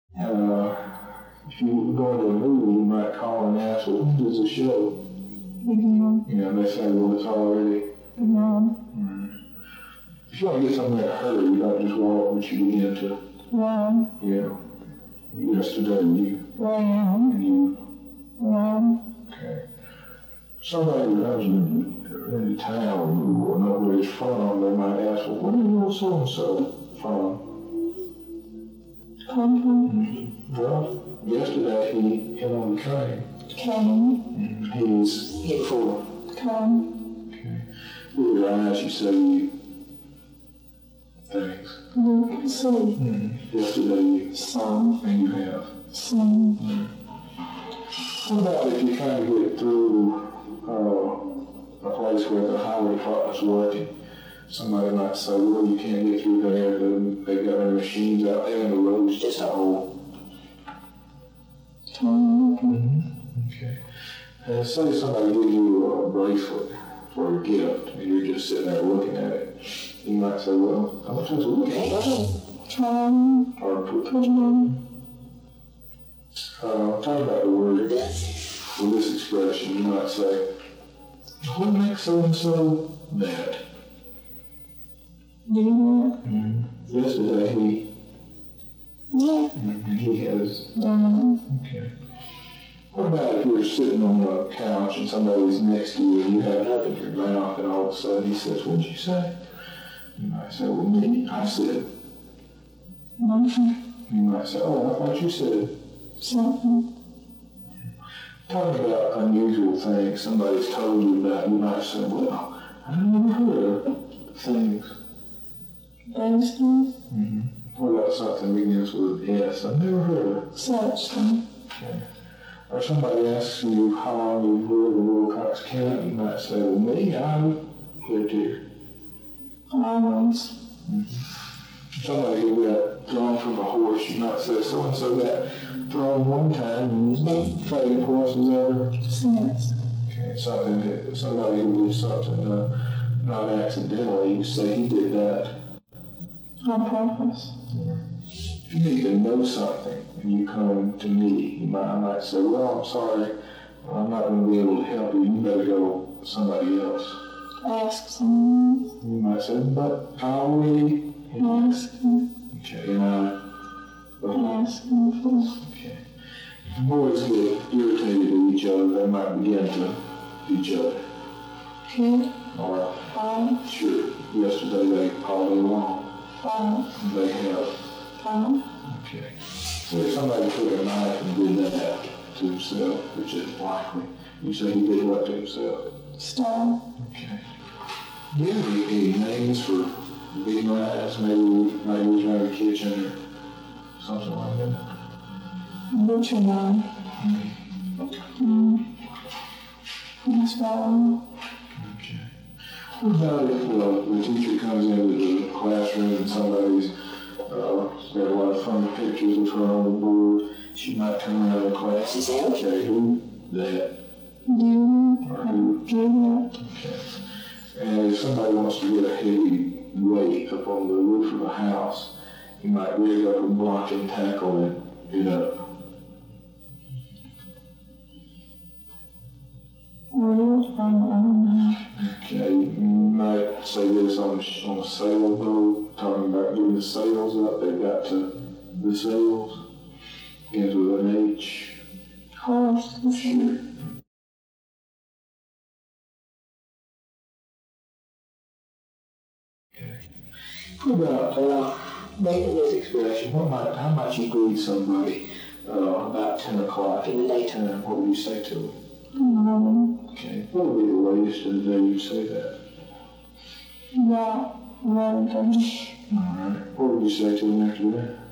If you go to a movie, you might call and ask, well, when does the show? Mm-hmm. You know, they say, well, it's already. Mm-hmm. If you want to get something in a hurry, you don't just walk, but you begin to, yesterday you, and you. Okay. Somebody runs into town or know where he's from, they might ask, well, where do you know so-and-so from? Well, yesterday he hit on the train. He's hit for. Okay. With your eyes, you say things. Yesterday you saw, and you have. What about if you're trying to get through a place where the highway department's working? Somebody might say, well, you can't get through there, they've got their machines out there and the road's just whole. Okay. And say somebody gives you a bracelet for a gift and you're just sitting there looking at it. You might say, well, how much is it looking at? Or talk about the word with this expression. You might say, what makes so-and-so that? Yesterday he has. Okay. What about if you're sitting on a couch and somebody's next to you and you have nothing to your mouth and all of a sudden he says, what'd you say? You might say, well, me, I said. You might say, oh, I thought you said. Something. Talking about unusual things somebody's told you about, you might say, well, I never heard of things. Those things? What about something begins with S? I've never heard of. Such thing. Okay. Or somebody asks you how long you've lived in Wilcox County, you might say, well, me, I've lived here. Always. Somebody who got thrown from a horse, you might say, so-and-so got thrown one time and he's not traded horses ever. Since. Okay, somebody who did something not accidentally, you say he did that. On purpose. If you need to know something and you come to me, I might say, well, I'm sorry, I'm not going to be able to help you. You better go to somebody else. Ask someone. You might say, but I already ask him. Okay, and ask him for. Okay. If boys get irritated at each other, they might begin to each other. Hit. Or Fight. Sure. Yesterday they all day long. Fight. They have. Fight. Okay. So if somebody took a knife and did that to himself, which is likely, you say he did what to himself? Stab. Okay. Do you have any names for beating rats? Maybe he's around the kitchen or something like that? Butcher knife. That's right. Okay. What about if the teacher comes into the classroom and somebody's got a lot of funny pictures of her on the board? She might turn around in class and say, okay, who that? You. Or who? You. Okay. And if somebody wants to get a heavy weight up on the roof of a house, you might rig up a block and tackle and get up. Okay, you might say this on a sailboat, talking about getting the sails up. They've got the sails. Begins with an H. Horse. Sure. Okay. What about making this expression? How might you greet somebody about 10 o'clock in the daytime? What would you say to them? Okay. What would be the latest of the day you say that? About 11:30. All right. What would you say to them after that?